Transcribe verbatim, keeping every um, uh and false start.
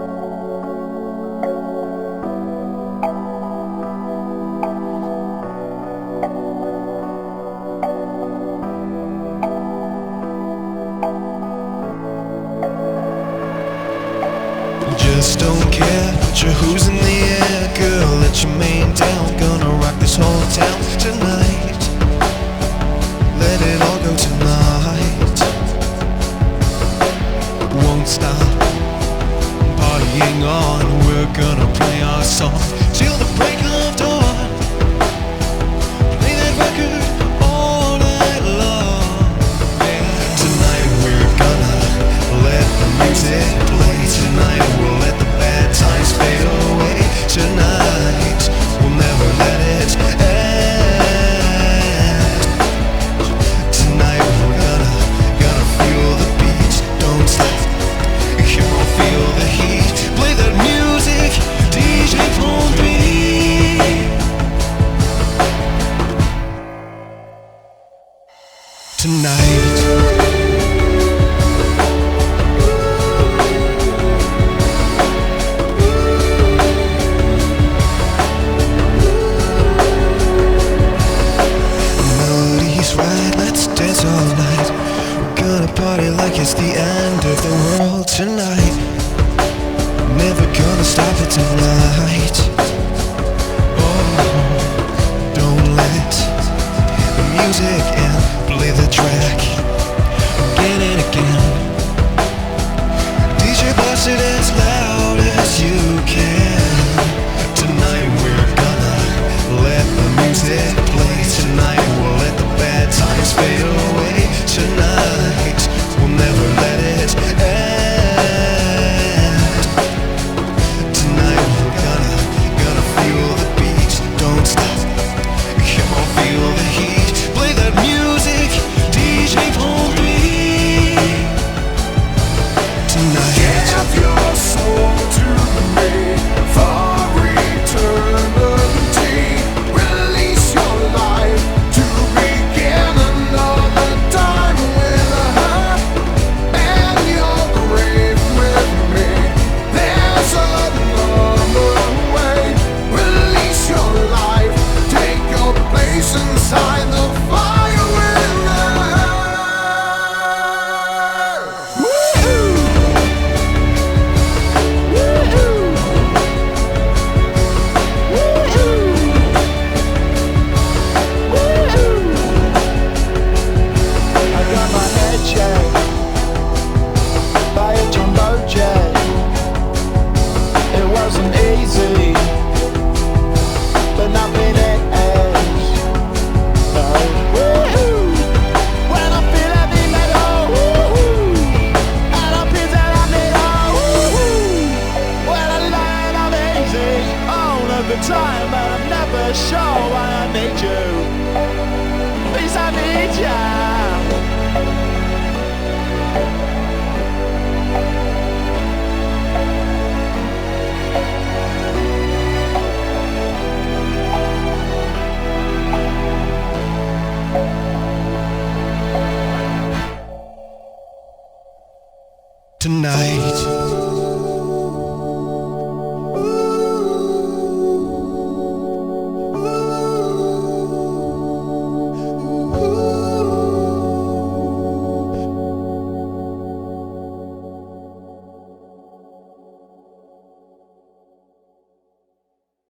Just don't care, put your who's in the air, girl, let your main down. Gonna rock this whole town tonight. Let it all go tonight. Won't stop partying on. We're gonna play our song till the break of dawn. Play that record all night long. Yeah. Tonight we're gonna let the music play. Tonight we'll let the bad times fade away. Tonight we'll never let it end. Tonight we're gonna, gonna feel the beat. Don't stop, come on, feel the heat. Play that music, D J Pondry. Tonight party like it's the end of the world tonight. Never gonna stop it tonight. Oh, don't let the music in. Play the track again and again. D J blast it as loud as you can. Tonight we're gonna let the music play. Tonight we'll let the bad times fade away. Tonight we'll never let it end. Tonight we're gonna, gonna feel the beat. Don't stop, come on, feel the heat. Play that music, D J Pondry. Tonight give your soul to me for eternity. Release your life to begin another time with her. And your grave with me. There's another way. Release your life. Take your place inside the fire with her. Woo-hoo! I got my head checked by a jumbo jet. It wasn't easy, but nothing is. No. Woo-hoo! When I feel heavy metal, woo-hoo! And I feel that I'm it all, woo-hoo! When I land, I'm easy all of the time, but I'm never sure